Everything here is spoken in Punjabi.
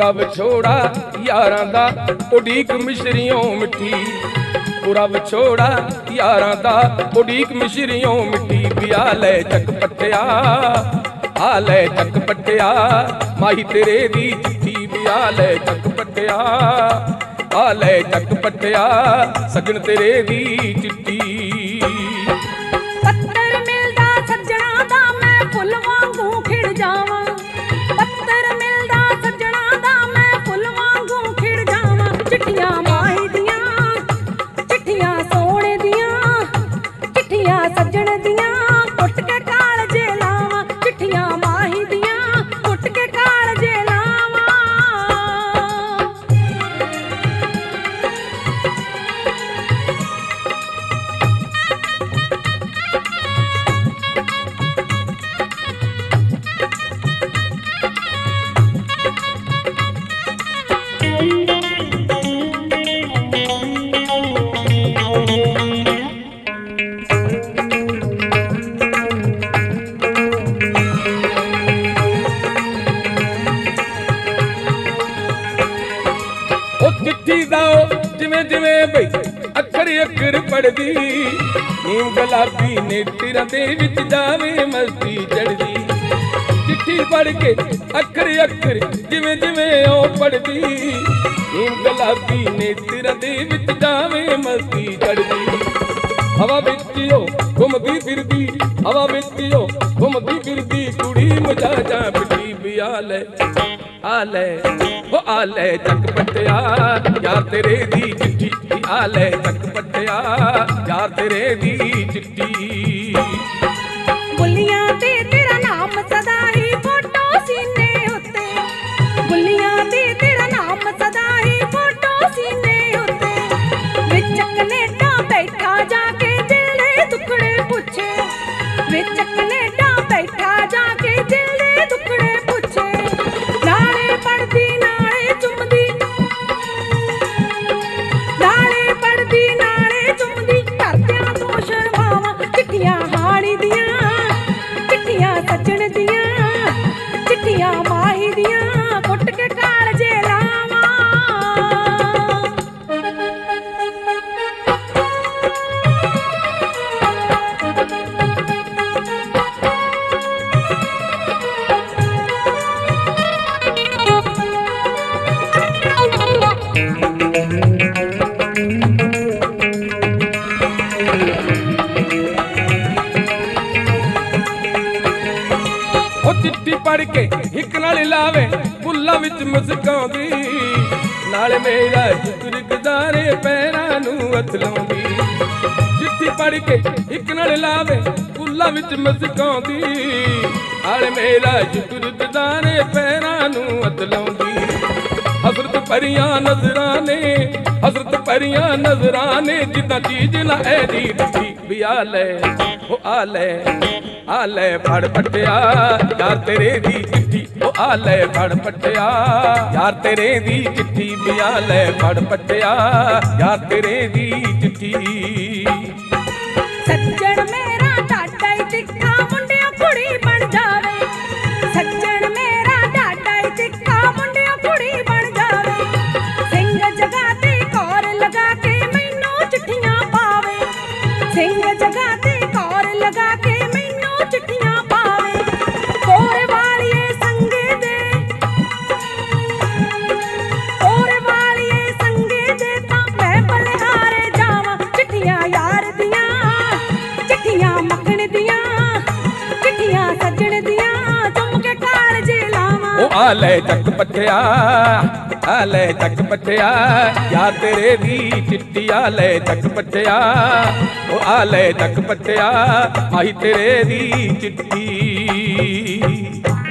ਪੂਰਾ ਵਿਛੋੜਾ ਯਾਰਾਂ ਦਾ ਉਡੀਕ ਮਿਸ਼ਰੀਓਂ ਮਿੱਠੀ, ਪੂਰਾ ਵਿਛੋੜਾ ਯਾਰਾਂ ਦਾ ਉਡੀਕ ਮਿਸ਼ਰੀਓਂ ਮਿੱਠੀ। ਵੀ ਆ ਲੈ ਚੱਕ ਪੱਟਿਆ, ਆ ਲੈ ਚੱਕ ਪੱਟਿਆ ਮਾਹੀ ਤੇਰੇ ਦੀ ਚਿੱਠੀ। ਵੀ ਆ ਲੈ ਚੱਕ ਪੱਟਿਆ, ਆ ਲੈ ਚੱਕ ਪੱਟਿਆ ਸੱਜਣ ਤੇਰੇ ਦੀ ਚਿੱਠੀ। ਪੱਤਰ ਮਿਲਦਾ ਸੱਜਣਾ ਦਾ ਮੈਂ ਫੁੱਲ ਵਾਂਗੂ ਖਿੜ ਜਾਵਾਂ, ਪੱਤਰ ਮਿਲਦਾ ਸੱਜਣਾ ਦਾ ਮੈਂ ਫੁੱਲ ਵਾਂਗੂ ਖਿੜ ਜਾਵਾਂ। ਚਿੱਠੀਆਂ ਮਾਹੀ ਦੀਆਂ, ਚਿੱਠੀਆਂ ਸੋਹਣੇ ਦੀਆਂ, ਚਿੱਠੀਆਂ ਸੱਜਣ ਦੀਆਂ ਕੁੱਟ ਕੇ ਕਾਲਜੇ ਲਾਵਾਂ। ਚਿੱਠੀਆਂ ਮਾਹੀ ਦੀਆਂ ਕੁੱਟ ਕੇ ਕਾਲਜੇ ਲਾਵਾਂ। ਚਿੱਠੀ ਦਾ ਜਿਵੇਂ ਜਿਵੇਂ ਬਈ ਅੱਖਰ ਅੱਖਰ ਪੜਦੀ, ਨੀਮ ਗੁਲਾਬੀ ਨੇ ਤੇਰਾਂ ਦੇ ਵਿੱਚ ਜਾਵੇ ਮਸਤੀ ਚੜਦੀ। ਚਿੱਠੀ ਪੜ ਕੇ ਅੱਖਰ ਅੱਖਰ ਜਿਵੇਂ ਜਿਵੇਂ ਉਹ ਪੜਦੀ, ਨੀਮ ਗੁਲਾਬੀ ਨੇ ਤੇਰਾਂ ਦੇ ਵਿੱਚ ਜਾਵੇ ਮਸਤੀ ਚੜਦੀ। ਹਵਾ ਵਿੱਚ ਉਹ ਘੁੰਮਦੀ ਫਿਰਦੀ, ਹਵਾ ਵਿੱਚ ਉਹ ਘੁੰਮਦੀ ਫਿਰਦੀ ਕੁੜੀ ਮਜਾਜਾਂ ਪਿੱਟੀ। ਵੀ ਆ ਲੈ, ਆ ਲੈ ਉਹ ਆ ਲੈ ਚੱਕ ਪੱਟਿਆ ਯਾਰ ਤੇਰੇ ਦੀ ਚਿੱਠੀ। ਆ ਲੈ ਚੱਕ ਪੱਟਿਆ ਯਾਰ ਤੇਰੇ ਦੀ ਚਿੱਠੀ। ਬੁੱਲੀਆਂ ਤੇ ਤੇਰਾ ਨਾਮ ਸਦਾ ਹੀ ਫੋਟੋ ਸੀਨੇ ਉੱਤੇ, ਬੁੱਲੀਆਂ ਤੇ ਤੇਰਾ ਨਾਮ ਸਦਾ ਹੀ ਫੋਟੋ ਸੀਨੇ ਉੱਤੇ। ਵਿੱਚ ਕਨੇਡਾ ਬੈਠਾ ਜਾ ਕੇ ਦਿਲ ਦੇ ਦੁੱਖੜੇ ਪੁੱਛੇ, ਵਿੱਚ ਕਨੇਡਾ ਬੈਠਾ ਜਾ ਕੇ ਦਿਲ ਦੇ ਦੁੱਖੜੇ ਪੁੱਛੇ। ਨਾਲੇ ਪੜਦੀ ਨਾਲੇ ਚੁੰਮਦੀ, ਨਾਲੇ ਪੜਦੀ ਨਾਲੇ ਚੁੰਮਦੀ ਕਰਦਿਆਂ ਤੋਂ ਸ਼ਰਮਾਵਾਂ। ਚਿੱਠੀਆਂ ਹਾਣੀ ਦੀਆਂ, ਚਿੱਠੀਆਂ ਸੱਜਣ ਦੀਆਂ, ਚਿੱਠੀਆਂ ਮਾਹੀ ਦੀਆਂ ਕੁੱਟ ਕੇ ਕਾਲਜੇ ਲਾਵਾਂ। ਉਹ ਚਿੱਠੀ ਪੜ ਕੇ ਹਿੱਕ ਨਾਲ ਲਾਵੇ ਫੁੱਲਾਂ ਵਿੱਚ ਮੁਸਕਾਉਂਦੀ, ਨਾਲ ਮੇਰਾ ਸ਼ੁਕਰ ਗੁਜ਼ਾਰੇ ਪੈਰਾਂ ਨੂੰ ਹੱਥ ਲਾਉਂਦੀ। ਚਿੱਠੀ ਪੜ ਕੇ ਹਿੱਕ ਨਾਲ ਲਾਵੇ ਫੁੱਲਾਂ ਵਿੱਚ ਮੁਸਕਾਉਂਦੀ, ਨਾਲ ਮੇਰਾ ਸ਼ੁਕਰ ਗੁਜ਼ਾਰੇ ਪੈਰਾਂ ਨੂੰ ਹੱਥ ਲਾਉਂਦੀ। ਹਸਰਤ ਭਰੀਆਂ ਨਜ਼ਰਾਂ ਨੇ, ਹਸਰਤ ਭਰੀਆਂ ਨਜ਼ਰਾਂ ਨੇ ਜਿੱਦਾਂ ਚੀਜ਼ ਨਾ ਐਦੀ ਦਿੱਤੀ। ਵੀ ਆ ਲੈ ਉਹ ਆ ਲੈ, ਆ ਲੈ ਫੜ ਪੱਟਿਆ ਯਾਰ ਤੇਰੇ ਦੀ ਚਿੱਠੀ। ਉਹ ਆ ਲੈ ਫੜ ਪੱਟਿਆ ਯਾਰ ਤੇਰੇ ਦੀ ਚਿੱਠੀ। ਵੀ ਆ ਲੈ ਫੜ ਪੱਟਿਆ ਯਾਰ ਤੇਰੇ ਦੀ ਚਿੱਠੀ। ਸੱਜਣ ਮੇਰਾ ਡਾਡਾ ਹੀ ਤਿੱਖਾ ਮੁੰਡਿਆਂ ਕੁੜੀ ਬਣ ਜਾਵੇ, ਸੱਜਣ ਮੇਰਾ ਡਾਡਾ ਹੀ ਤਿੱਖਾ ਮੁੰਡਿਆਂ ਕੁੜੀ ਬਣ ਜਾਵੇ। ਸਿੰਘ ਜਗ੍ਹਾ ਤੇ ਕੌਰ ਲਗਾ ਕੇ ਮੈਨੂੰ ਚਿੱਠੀਆਂ ਪਾਵੇ, ਸਿੰਘ ਜਗ੍ਹਾ ਤੇ ਕੌਰ ਲਗਾ ਕੇ ਮੈਨੂੰ ਚਿੱਠੀਆਂ ਪਾਵੇ। ਕੋਰੇ ਵਾਲੀਏ ਸੰਗੇ ਦੇ, ਕੋਰੇ ਵਾਲੀਏ ਸੰਗੇ ਦੇ ਤਾਂ ਮੈਂ ਬਲਿਹਾਰੇ ਜਾਵਾਂ। ਚਿੱਠੀਆਂ ਯਾਰ ਦੀਆਂ, ਚਿੱਠੀਆਂ ਮੱਖਣ ਦੀਆਂ, ਚਿੱਠੀਆਂ ਸੱਜਣ ਦੀਆਂ ਚੁੰਮ ਕੇ ਕਾਲਜੇ ਲਾਵਾਂ। ਉਹ ਆ ਲੈ ਚੱਕ ਪੱਟਿਆ, ਆ ਲੈ ਚੱਕ ਪੱਟਿਆ ਯਾਰ ਤੇਰੇ ਦੀ ਚਿੱਠੀ। ਆ ਲੈ ਚੱਕ ਪੱਟਿਆ, ਉਹ ਆ ਲੈ ਚੱਕ ਪੱਟਿਆ ਮਾਹੀ ਤੇਰੇ ਦੀ ਚਿੱਠੀ।